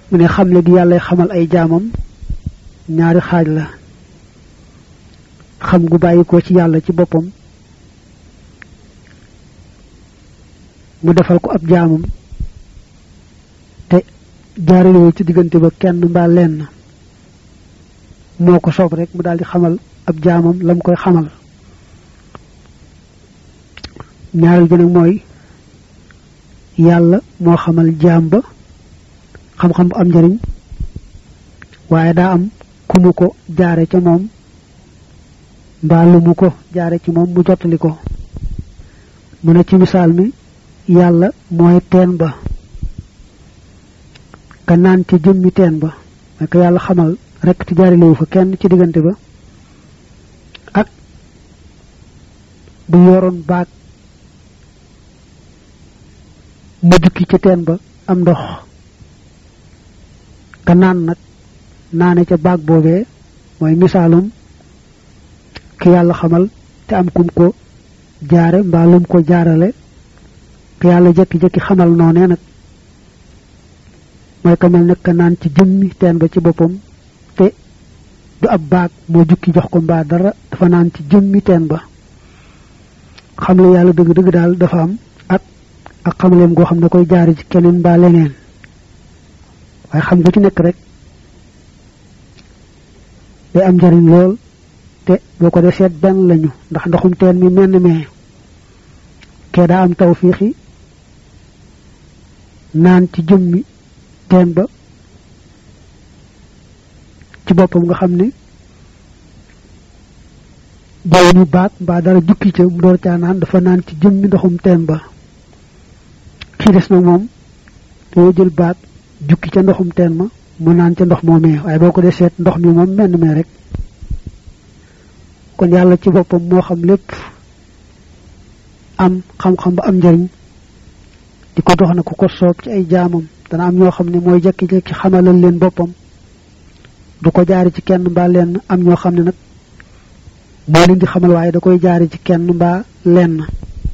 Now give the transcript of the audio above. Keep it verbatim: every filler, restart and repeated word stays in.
mu ne xamle gi yàlla xamal ay jaamam ñaari xaaj la xam gu bàyyikoo ci yàlla ci boppam mu defal ko ab jaamam te jaarale ci diggante ba kenn mbaa lenn moo ko soob rek mu daal di xamal ab jaamam lam koy xamal ñaareel bi nag mooy yàlla moo xamal jaam ba xam-xam bu am njariñ waaye daa am ku mu ko jaare ca moom mbaa lu mu ko jaare ci moom mu jottali ko mu ne ci misaal mi yàlla mooy teen ba ka naan ci jëmmi teen ba mais que yàlla xamal rek ci jaarilewu fa kenn ci diggante ba ak bu yoroon baag mu jukki ci teen ba am ndox ka naan nag naane ca baag boobee mooy misaalum ki yàlla xamal te am kum ko jaare mbaa lum ko jaarale ki yàlla jekki-jekki xamal noonee nag mooy ka mel nag ka naan ci jëmmi teen ba ci boppam te du ab baag moo jukki jox ko mbaa dara dafa naan ci jëmmi teen ba xam la yàlla dëgg-dëgg daal dafa am ak ak xamaleem goo xam ne koy jaare ci keneen mbaa leneen waaye xam nga ci nekk rek day am njariñ lool te boo ko dee seet benn lañu ndax ndoxum teen mi menn mee kee daa am tawfiixi naan ci jëmmi teen ba ci boppam nga xam ne jawñu baag mbaa dara jukki ca mu door caa naan dafa naan ci jëmmi ndoxum teen ba kii des nag moom doo jël baag jukki ca ndoxum teen ma mu naan ca ndox moomee waaye boo ko dee seet ndox mi moom menn mee rek kon yàlla ci boppam moo xam lépp am xam-xam ba am njariñ di ko dox na ku ko soob ci ay jaamam dana am ñoo xam ne mooy jekki-jekki xamalal leen boppam du ko jaari ci kenn mbaa lenn am ñoo xam ne nag moo leen di xamal waaye da koy jaari ci kenn mbaa lenn